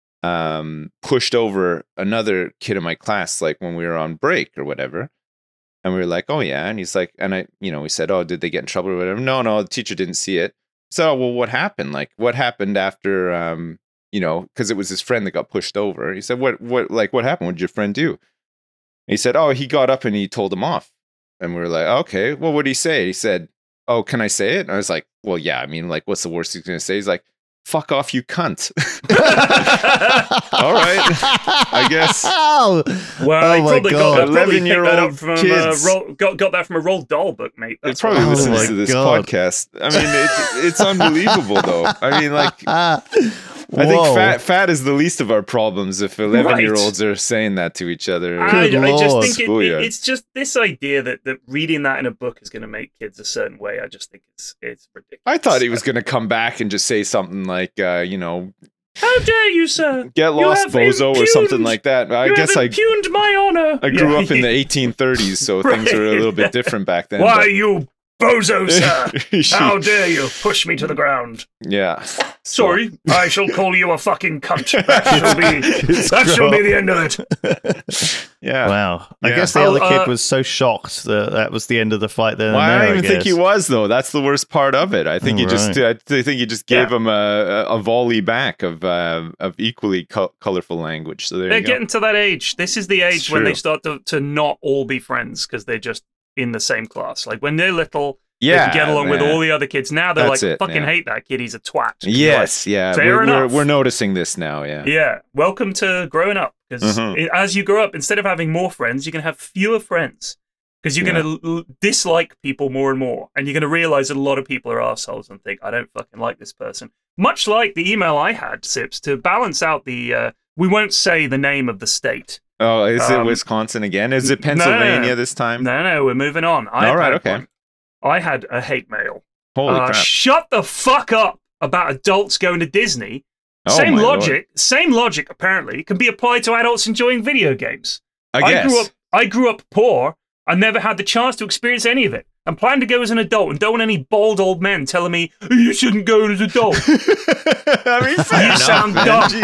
um, pushed over another kid in my class, like when we were on break or whatever." And we were like, "Oh yeah," and he's like, and I, you know, we said, "Oh, did they get in trouble or whatever?" No, no, the teacher didn't see it. So, oh, well, what happened? Like, what happened after? Um, you know, because it was his friend that got pushed over. He said, "What? What? Like, what happened? What did your friend do?" And he said, "Oh, he got up and he told him off." And we were like, "Okay, well, what did he say?" He said, "Oh, can I say it?" And I was like, "Well, yeah. I mean, like, what's the worst he's gonna say?" He's like, "Fuck off, you cunt." All right, I guess. Oh, Well, Oh he my probably God. got that, probably picked that up eleven-year-old from uh, kids. Roll, got got that from a Roald Dahl book, mate. It That's probably what- Oh listens my to this God. podcast. I mean, it, it's unbelievable, though. I mean, like, Ah, I think whoa. fat fat is the least of our problems if eleven year olds are saying that to each other. I, Good I just Lord. think it, Schoolyard. it, it's just this idea that, that reading that in a book is going to make kids a certain way. I just think it's it's ridiculous. I thought he was going to come back and just say something like, uh, you know, How dare you, sir? get You lost, have bozo, or something impugned- like that. I you guess have I impugned my honor. I grew Yeah. up in the eighteen thirties, so things were a little bit different back then. Why, but- you bozo, sir? She- How dare you push me to the ground? yeah. Sorry, I shall call you a fucking cunt. That shall be, that shall be the end of it. Yeah. Wow. I Yeah. guess the Oh, other kid uh, was so shocked that that was the end of the fight. Then Well, and I there, don't even think guess. he was though. That's the worst part of it. I think he just, Right. I think he just gave Yeah. him a, a volley back of uh, of equally co- colorful language. So there They're you go. getting to that age. This is the age It's when they true. start to, to not all be friends because they're just in the same class. Like when they're little, yeah, they can get along with man. all the other kids. Now they're That's like, it, fucking yeah. hate that kid. He's a twat. Yes, yeah. Fair we're, we're, enough. we're noticing this now. Yeah. Yeah. Welcome to growing up. Because Mhm. as you grow up, instead of having more friends, you're going to have fewer friends. Because you're Yeah. going to l- dislike people more and more. And you're going to realize that a lot of people are assholes and think, I don't fucking like this person. Much like the email I had, Sips, to balance out the, uh, we won't say the name of the state. Oh, is it Um, Wisconsin again? Is it no, no, no. Pennsylvania this time? No, no, we're moving on. I All right, had okay. one. I had a hate mail. Holy Uh, crap! shut the fuck up about adults going to Disney, Oh, same my logic, same logic apparently can be applied to adults enjoying video games. I guess. grew up I grew up poor. I never had the chance to experience any of it. I'm planning to go as an adult and don't want any bald old men telling me you shouldn't go as an adult. I mean, fair You enough, sound man. dumb.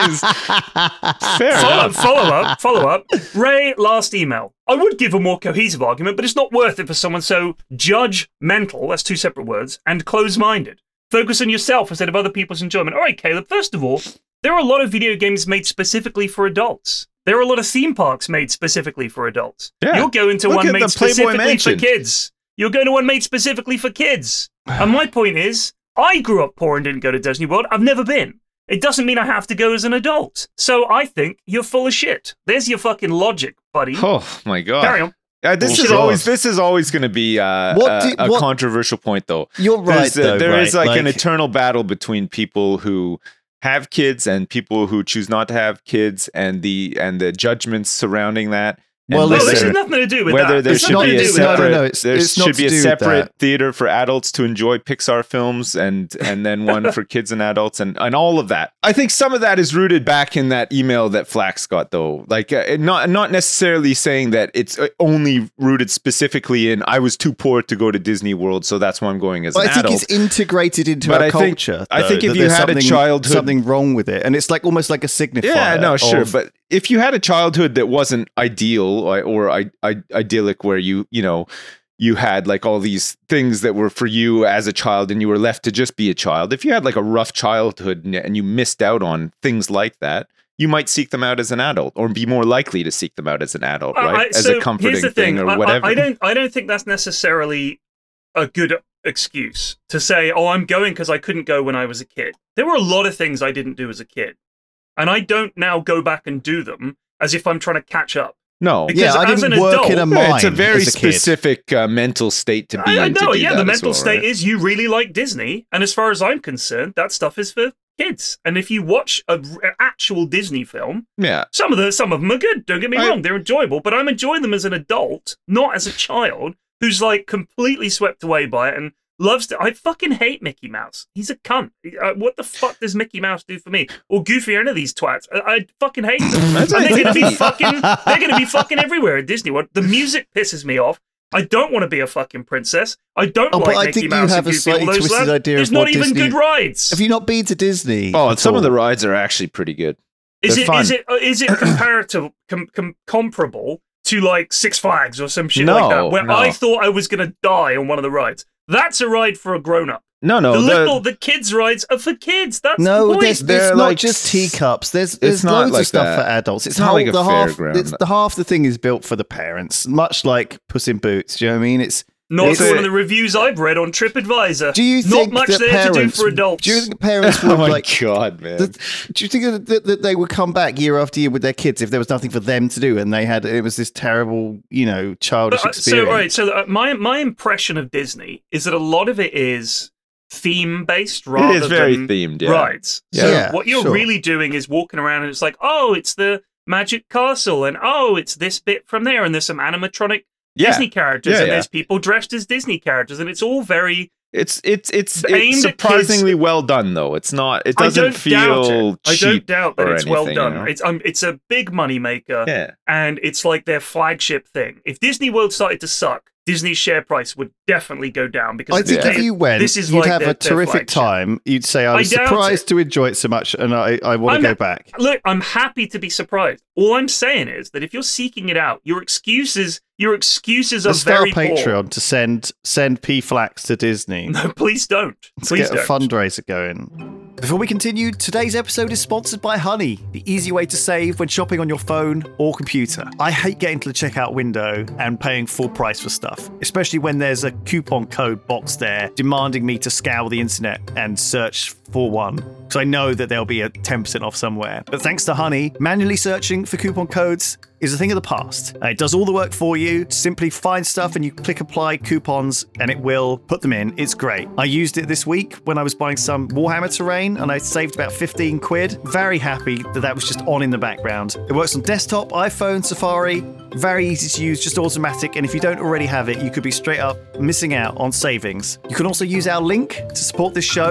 Jeez. Fair Follow, enough. follow up, follow up. Ray, last email. I would give a more cohesive argument, but it's not worth it for someone so judgmental, that's two separate words, and close-minded. Focus on yourself instead of other people's enjoyment. All right, Caleb, first of all, there are a lot of video games made specifically for adults. There are a lot of theme parks made specifically for adults. Yeah. You'll go into Look one at made the Playboy specifically Mansion. for kids. You'll go to one made specifically for kids. And my point is, I grew up poor and didn't go to Disney World. I've never been. It doesn't mean I have to go as an adult. So I think you're full of shit. There's your fucking logic, buddy. Oh my god. Carry on. Uh, this Bullshit. is always this is always going to be uh, What a, do- a what- controversial point, though. You're right, There's a- though. there right? is like, an eternal battle between people who have kids and people who choose not to have kids, and the and the judgments surrounding that. And Well, No, listen, this has nothing to do with whether that. there It's should nothing be to a do with no, no, separate, no, it's- there it's not should to be a do with separate that. theater for adults to enjoy Pixar films, and and then one for kids and adults, and and all of that. I think some of that is rooted back in that email that Flax got, though. Like, uh, not not necessarily saying that it's uh, only rooted specifically in I was too poor to go to Disney World, so that's why I'm going as But an I think adult. it's integrated into But our I think- culture. I think though, if that you there's had a something- childhood- something wrong with it, and it's like almost like a signifier. Yeah, no, sure, of- but if you had a childhood that wasn't ideal or, or I, I, idyllic, where you, you know, you had like all these things that were for you as a child, and you were left to just be a child. If you had like a rough childhood and, and you missed out on things like that, you might seek them out as an adult, or be more likely to seek them out as an adult, Uh, right? I- as so a comforting here's the thing. thing or I- I- whatever. I, don't. I don't think that's necessarily a good excuse to say, "Oh, I'm going because I couldn't go when I was a kid." There were a lot of things I didn't do as a kid, and I don't now go back and do them as if I'm trying to catch up. no, Because yeah, I as didn't an work adult- in a Yeah, mine. it's a very as a kid. specific uh, mental state to be I, I in. to know. do Yeah, that the as mental well, state right? is you really like Disney, and as far as I'm concerned, that stuff is for kids. And if you watch a, an actual Disney film, Yeah. some of the some of them are good. Don't get me I- wrong; they're enjoyable. But I'm enjoying them as an adult, not as a child who's like completely swept away by it and loves to. I fucking hate Mickey Mouse. He's a cunt. Uh, what the fuck does Mickey Mouse do for me? Or Goofy or any of these twats? I, I fucking hate them. That's and they're what I gonna be think. fucking. They're gonna be fucking everywhere at Disney World. The music pisses me off. I don't want to be a fucking princess. I don't Oh, like but I Mickey think you Mouse have and a Goofy. All slightly those twisted lads. idea of There's not what even Disney- good rides. Have you not been to Disney? Oh, at some of all? the rides are actually pretty good. Is They're it fun. is it uh, is it comparative com, com, comparable to like Six Flags or some shit No, like that? Where no. I thought I was gonna die on one of the rides. That's a ride for a grown up. No, no, the the- little the kids rides are for kids. That's No, the point. there's, They're there's not like just s- teacups. There's there's not loads like of stuff that. for adults. It's, It's not whole, like a the half. fairground. It's, the half the thing is built for the parents, much like Puss in Boots. Do you know what I mean? It's Not it's- one of the reviews I've read on TripAdvisor. Do you Not think much that there parents, to do for adults. Do you think parents would Oh my like? god, man! that- do you think that, that, that they would come back year after year with their kids if there was nothing for them to do and they had it was this terrible, you know, childish But, uh, so, experience? all right. So, uh, my my impression of Disney is that a lot of it is theme based rather it is very than themed. Yeah. rides. So Yeah, what you're sure. really doing is walking around and it's like, oh, it's the Magic Castle, and oh, it's this bit from there, and there's some animatronic Yeah. Disney characters, Yeah, and yeah. there's people dressed as Disney characters, and it's all very. It's it's it's, Aimed it's at surprisingly well done, though. It's not. It doesn't I don't feel doubt it. I don't cheap doubt that or it's well anything, done. you know? It's um, it's a big money maker, Yeah. and it's like their flagship thing. If Disney World started to suck, Disney's share price would definitely go down because I it's think their- if you went, this is you'd like have their- a their terrific flagship. time. You'd say, I I was doubt surprised it. to enjoy it so much and I, I want I'm to go not- back. Look, I'm happy to be surprised. All I'm saying is that if you're seeking it out, your excuses, your excuses are Let's start very a poor. Patreon to send send P Flax to Disney. No, please don't. Let's Please get don't. a fundraiser going. Before we continue, today's episode is sponsored by Honey, the easy way to save when shopping on your phone or computer. I hate getting to the checkout window and paying full price for stuff, especially when there's a coupon code box there demanding me to scour the internet and search for one, because I know that there'll be a ten percent off somewhere. But thanks to Honey, manually searching for coupon codes is a thing of the past. Uh, It does all the work for you. Simply find stuff and you click apply coupons and it will put them in. It's great. I used it this week when I was buying some Warhammer terrain and I saved about fifteen quid. Very happy that that was just on in the background. It works on desktop, iPhone, Safari. Very easy to use, just automatic. And if you don't already have it, you could be straight up missing out on savings. You can also use our link to support this show.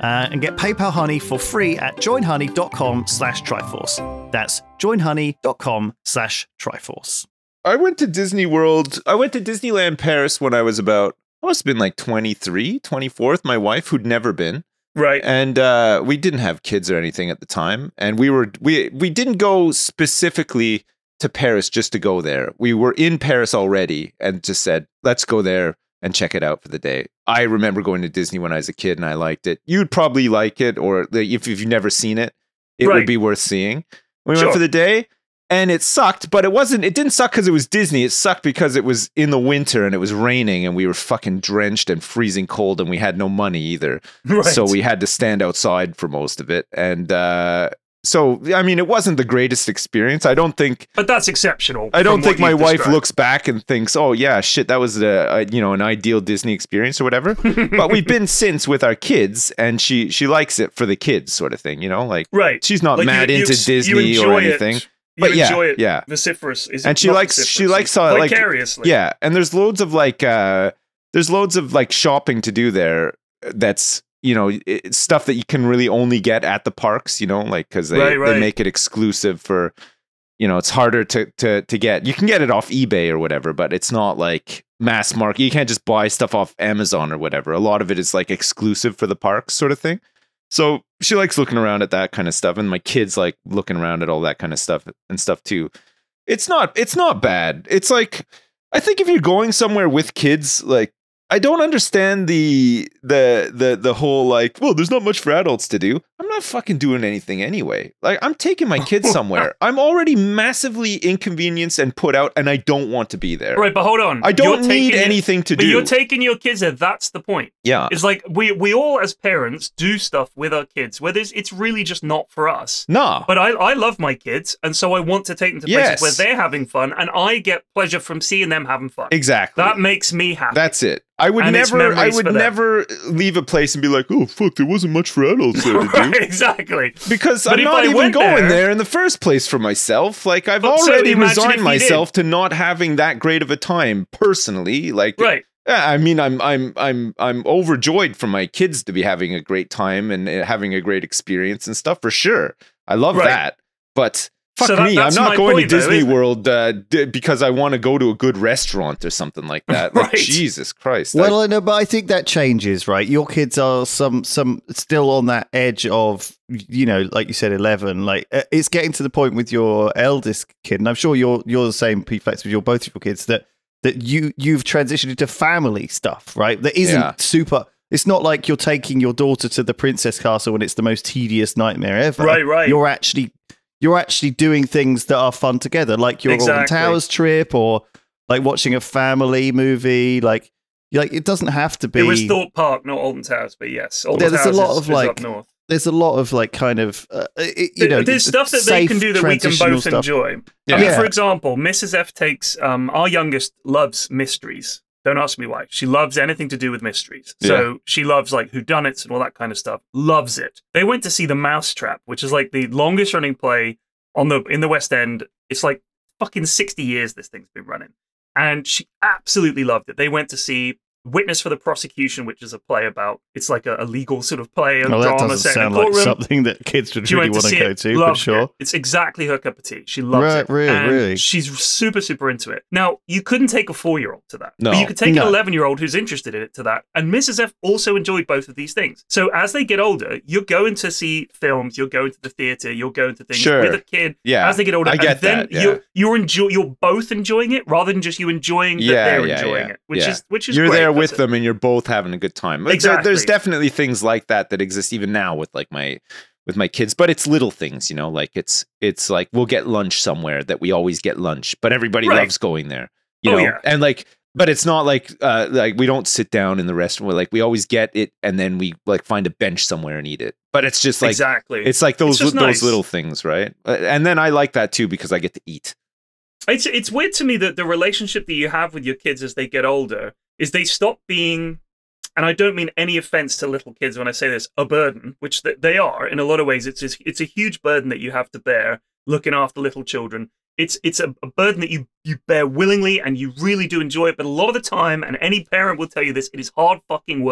uh, and get PayPal Honey for free at joinhoney.com slash Triforce. That's joinhoney.com slash Triforce. I went to Disney World. I went to Disneyland Paris when I was about, I must have been like twenty-three, twenty-four with my wife, who'd never been. Right. And uh, we didn't have kids or anything at the time. And we were we we didn't go specifically to Paris just to go there. We were in Paris already and just said, let's go there and check it out for the day. I remember going to Disney when I was a kid and I liked it. You'd probably like it, or if, if you've never seen it, it Right. would be worth seeing. We Sure. went for the day. And it sucked, but it wasn't, it didn't suck because it was Disney. It sucked because it was in the winter and it was raining and we were fucking drenched and freezing cold and we had no money either. Right. So we had to stand outside for most of it. And uh, so, I mean, it wasn't the greatest experience. I don't think, But that's exceptional. I don't from think what my you've wife described. looks back and thinks, oh yeah, shit, that was a, a you know, an ideal Disney experience or whatever. But we've been since with our kids and she, she likes it for the kids sort of thing, you know, like Right. she's not Like, mad you- you into ex- you Disney enjoy or it. anything. You But yeah, enjoy it yeah. vociferous. Is And she not likes- she vociferously, likes, uh, like- vicariously. Yeah, and there's loads of like uh there's loads of like shopping to do there that's, you know, it's stuff that you can really only get at the parks, you know, like cuz they Right, right. they make it exclusive for, you know, it's harder to to to get. You can get it off eBay or whatever, but it's not like mass market. You can't just buy stuff off Amazon or whatever. A lot of it is like exclusive for the parks sort of thing. So she likes looking around at that kind of stuff, and my kids like looking around at all that kind of stuff and stuff too. It's not it's not bad. It's like, I think if you're going somewhere with kids, like, I don't understand the the the the whole like, well, there's not much for adults to do. I'm not fucking doing anything anyway. Like, I'm taking my kids somewhere. I'm already massively inconvenienced and put out, and I don't want to be there. Right, but hold on. I don't You're need taking- anything to But do. you're taking your kids there. That's the point. yeah. It's like we we all as parents do stuff with our kids where there's, it's really just not for us. Nah. But I, I love my kids, and so I want to take them to places Yes. where they're having fun, and I get pleasure from seeing them having fun. Exactly. That makes me happy. That's it. I would And it's never I memories would for them. never leave a place and be like, oh fuck, there wasn't much for adults there to do. Right, exactly. Because But I'm if not I even went going there, there- in the first place for myself. Like, I've But so already imagine if resigned you myself to not having that great of a time personally. Like, Right. yeah, I mean, I'm I'm I'm I'm overjoyed for my kids to be having a great time and uh, having a great experience and stuff for sure. I love Right. that, but fuck So that- me, I'm that's not my going point, to though, Disney isn't it? World uh, d- because I want to go to a good restaurant or something like that. Like, Right. Jesus Christ! Well, I- I know, but I think that changes, right? Your kids are some some still on that edge of, you know, like you said, eleven. Like, uh, it's getting to the point with your eldest kid, and I'm sure you're you're the same, P-Flex, with your both of your kids, that that you you've transitioned into family stuff, right? That isn't Yeah. super. It's not like you're taking your daughter to the princess castle and it's the most tedious nightmare ever. Right, right. You're actually you're actually doing things that are fun together, like your Alden Exactly. Towers trip, or like watching a family movie. Like, like it doesn't have to be. It was Thorpe Park, not Alton Towers, but yes. Alton Yeah, there's a Towers lot is, of, is like, up north. There's a lot of like kind of uh, it- you know, There's stuff that they safe can do that we can transitional both stuff. enjoy. Yeah. I mean, Yeah. for example, Missus F takes um, our youngest loves mysteries. Don't ask me why. She loves anything to do with mysteries. So she loves like whodunits and all that kind of stuff. Loves it. They went to see The Mousetrap, which is like the longest running play on the in the West End. It's like fucking sixty years this thing's been running. And she absolutely loved it. They went to see Witness for the Prosecution, which is a play about, it's like a, a legal sort of play, a Well, that drama doesn't set in a sound like courtroom. something that kids would She really went to want to see go it, to, but loved sure. it. It's exactly her cup of tea. She loves Right, it. really, and really. She's super, super into it. Now, you couldn't take a four-year-old to that. No. But you could take No. an eleven-year-old who's interested in it to that. And Missus F also enjoyed both of these things. So as they get older, you're going to see films, you're going to the theater, you're going to things Sure. with a kid. Yeah, As they get older, I get and then that, yeah. you're you're enjoy you're both enjoying it rather than just you enjoying that Yeah, they're yeah, enjoying yeah, it, which yeah. is which is you're great. there That's with it. them and you're both having a good time. But there- Exactly. there's definitely things like that that exist even now with like my with my kids, but it's little things, you know, like it's it's like we'll get lunch somewhere that we always get lunch, but everybody Right. loves going there, you Oh, know, yeah. and like. But it's not like uh, like we don't sit down in the restaurant. We're like we always get it, and then we like find a bench somewhere and eat it. But it's just like exactly. it's like those just those nice. little things, right? Uh, And then I like that too because I get to eat. It's it's weird to me that the relationship that you have with your kids as they get older is they stop being, and I don't mean any offense to little kids when I say this, a burden, which th- they are in a lot of ways. It's just, it's a huge burden that you have to bear looking after little children. It's it's a, a burden that you you bear willingly and you really do enjoy it. But a lot of the time, and any parent will tell you this, it is hard fucking work.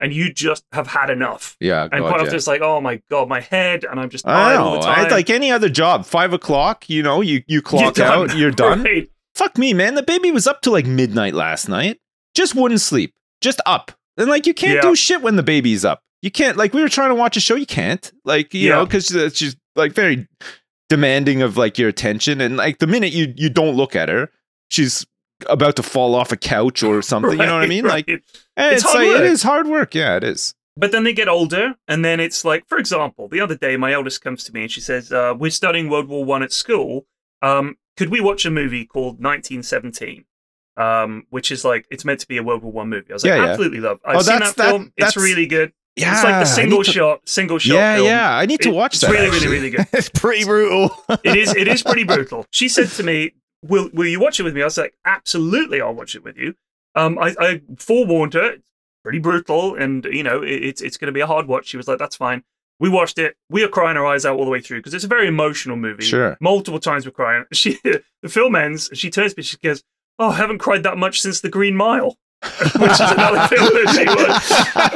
and you just have had enough. Yeah, And God, quite yeah. often it's like, oh my God, my head, and I'm just I tired all know. the time. It's like any other job. Five o'clock, you know, you, you clock You're done. out, you're done. Right. Fuck me, man. The baby was up to like midnight last night. Just wouldn't sleep. Just up. And like, you can't Yeah. do shit when the baby's up. You can't, like, we were trying to watch a show. You can't. Like, you Yeah. know, because she's like very demanding of like your attention. And like the minute you, you don't look at her, she's about to fall off a couch or something. You know what I mean? Right, Like, right. and It's it's, hard like, work. it is hard work. Yeah, it is. But then they get older, and then it's like, for example, the other day, my eldest comes to me and she says, uh, "We're studying World War One at school. Um, could we watch a movie called nineteen seventeen?" Um, which is like, it's meant to be a World War One movie. I was like, Yeah, yeah. absolutely love. I've Oh, seen that's- that that- film. It's that's- really good. Yeah. It's like the I single need to- shot, single shot. Yeah, film. yeah. I need to It- watch it's that. really, actually. really, really good. It's pretty brutal. It is. It is pretty brutal. She said to me, "Will Will you watch it with me?" I was like, "Absolutely, I'll watch it with you." Um, I, I forewarned her. It's pretty brutal, and you know, it, it's it's going to be a hard watch. She was like, "That's fine." We watched it. We are crying our eyes out all the way through because it's a very emotional movie. Sure. Multiple times we're crying. She, the film ends. She turns to me. She goes, "Oh, I haven't cried that much since The Green Mile," which is another film that she watched.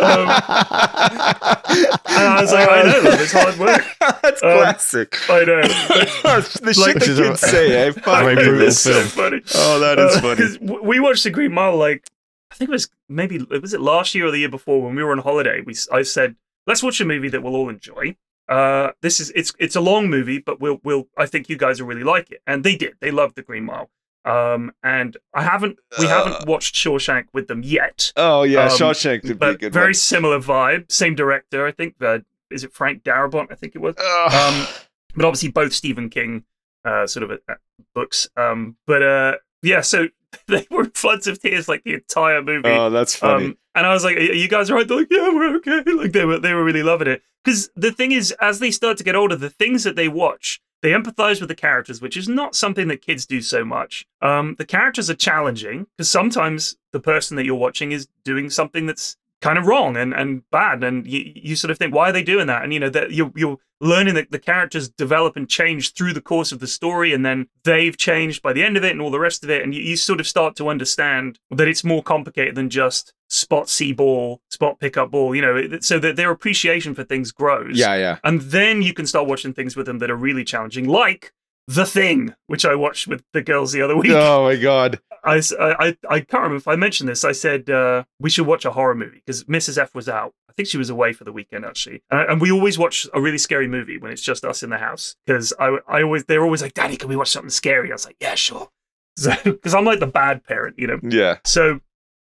Um, and I was like, "I know, it's hard work." That's Um, classic. I know. the like- shit the kids say, eh? Fuck Very me. brutal It's so film. funny. Oh, that is funny. Because we watched The Green Mile, like, I think it was maybe, was it last year or the year before when we were on holiday? We I said, let's watch a movie that we'll all enjoy. Uh, this is, it's it's a long movie, but we'll, we'll, I think you guys will really like it. And they did. They loved The Green Mile. Um, and I haven't, we haven't watched Shawshank with them yet. Oh, yeah. Um, Shawshank would be a But good very one. similar vibe, same director, I think. Uh, is it Frank Darabont? I think it was. Ugh. Um, but obviously both Stephen King uh, sort of uh, books. Um, but uh, yeah, so they were in floods of tears like the entire movie. oh, that's funny. Um, and I was like, "Are you guys all right?" They're like, "Yeah, we're okay." Like they were, they were really loving it. Because the thing is, as they start to get older, the things that they watch, they empathize with the characters, which is not something that kids do so much. Um, the characters are challenging because sometimes the person that you're watching is doing something that's kind of wrong and, and bad, and you, you sort of think, why are they doing that? And you know that you're you're learning that the characters develop and change through the course of the story, and then they've changed by the end of it and all the rest of it, and you, you sort of start to understand that it's more complicated than just spot see ball, spot pick up ball, you know, it- so that their appreciation for things grows. yeah, yeah. And then you can start watching things with them that are really challenging, like The Thing, which I watched with the girls the other week. Oh, my God. I, I, I can't remember if I mentioned this. I said uh, we should watch a horror movie because Missus F was out. I think she was away for the weekend, actually. And, and we always watch a really scary movie when it's just us in the house because I, I always they're always like, "Daddy, can we watch something scary?" I was like, "Yeah, sure." Because I'm like the bad parent, you know. Yeah. So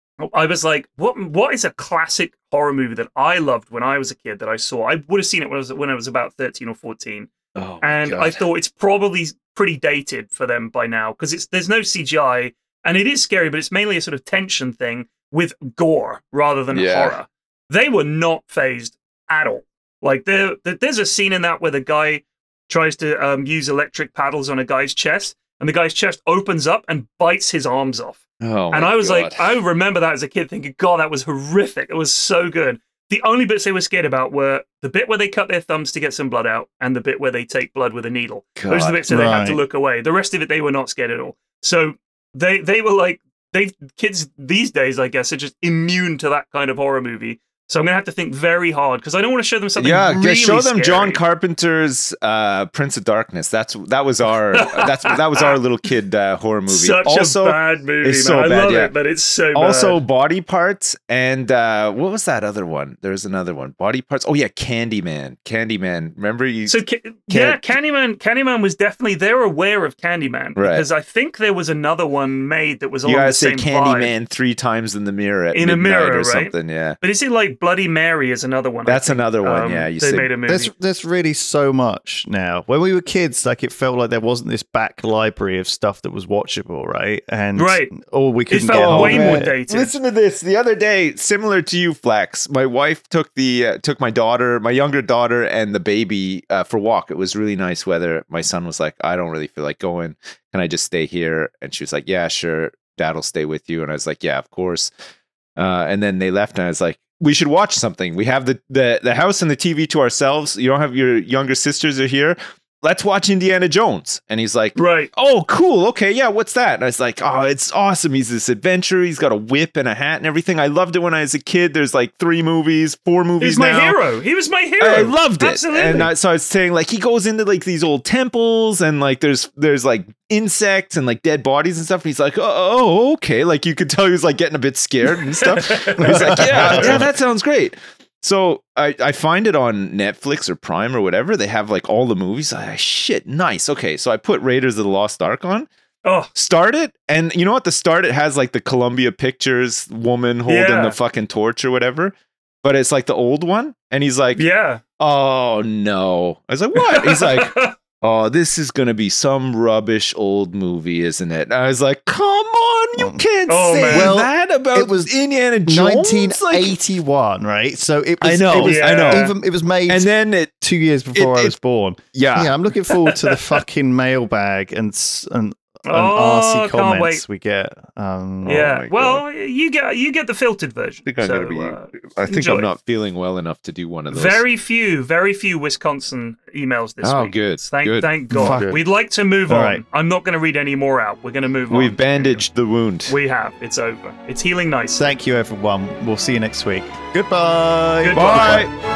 I was like, what what is a classic horror movie that I loved when I was a kid that I saw? I would have seen it when I was when I was about thirteen or fourteen. Oh, my And God. I thought it's probably pretty dated for them by now because it's there's no C G I and it is scary, but it's mainly a sort of tension thing with gore rather than Yeah. horror. They were not phased at all. Like there, there- there's a scene in that where the guy tries to um, use electric paddles on a guy's chest, and the guy's chest opens up and bites his arms off. Oh, And my I was God. like, I remember that as a kid thinking, God, that was horrific. It was so good. The only bits they were scared about were the bit where they cut their thumbs to get some blood out and the bit where they take blood with a needle. Those are the God. bits that they had to Right. look away. The rest of it, they were not scared at all. So they they were like, they kids these days, I guess, are just immune to that kind of horror movie. So I'm going to have to think very hard because I don't want to show them something yeah, really show them scary. John Carpenter's uh, Prince of Darkness. That's that was our that's that was our little kid uh, horror movie. Such also, a bad movie, it's man. so I bad, love yeah. it, but it's so also bad. Body Parts and uh, what was that other one? There's another one. Body Parts. Oh yeah, Candyman. Candyman. Remember you? So ca- yeah, Candyman. Candyman was definitely they were aware of Candyman Right. because I think there was another one made that was you along gotta the say same vibe. Candyman three times in the mirror at In a midnight mirror, or right? something. Yeah, But is it like Bloody Mary is another one? I that's think. another one. Um, yeah, you they say made a movie. There's there's really so much now. When we were kids, like it felt like there wasn't this back library of stuff that was watchable, right? And Right. or we It couldn't get felt hold way of more it. dated. Listen to this. The other day, similar to you, Flex, my wife took the uh, took my daughter, my younger daughter, and the baby uh, for a walk. It was really nice weather. My son was like, "I don't really feel like going. Can I just stay here?" And she was like, "Yeah, sure. Dad'll stay with you." And I was like, "Yeah, of course." Uh, and then they left, and I was like, "We should watch something. We have the the the house and the T V to ourselves. You don't have your younger sisters are here. let's watch Indiana Jones. And he's like, Right. oh, cool. Okay, yeah, what's that? And I was like, oh, it's awesome. He's this adventurer. He's got a whip and a hat and everything. I loved it when I was a kid. There's like three movies, four movies He's my now. hero. He was my hero. I loved it. Absolutely. And I, so I was saying, like, he goes into like these old temples and like there's there's like insects and like dead bodies and stuff. And he's like, oh, oh, okay. Like you could tell he was like getting a bit scared and stuff. And he's like, yeah, yeah, that sounds great. So I, I find it on Netflix or Prime or whatever. They have like all the movies. I, shit, nice. Okay, so I put Raiders of the Lost Ark on. Oh, Start it, and you know what? The start it has like the Columbia Pictures woman holding Yeah. the fucking torch or whatever, but it's like the old one, and he's like, yeah. "Oh no!" I was like, "What?" He's like, "Oh, this is gonna be some rubbish old movie, isn't it?" And I was like, "Come on, you can't Oh, say man. Well, that about it was Indiana Jones." nineteen Like, eighty-one, right? So it was. I know, It was, I know. Even, it was made and then it, two years before it- I was born. yeah, Yeah, I'm looking forward to the fucking mailbag and s- and, and Oh, R C can't comments wait. we get. Um, yeah. my Well, you get you get the filtered version. I think I'm so, gonna be. uh, I think enjoy I'm it. not feeling well enough to do one of those. Very few, very few Wisconsin emails this Oh, week. good, Thank, good. thank God. Fuck. We'd like to move All on. right. I'm not going to read any more out. We're going to move on. We've bandaged the wound. We have. It's over. It's healing nicely. Thank you, everyone. We'll see you next week. Goodbye. Goodbye. Bye.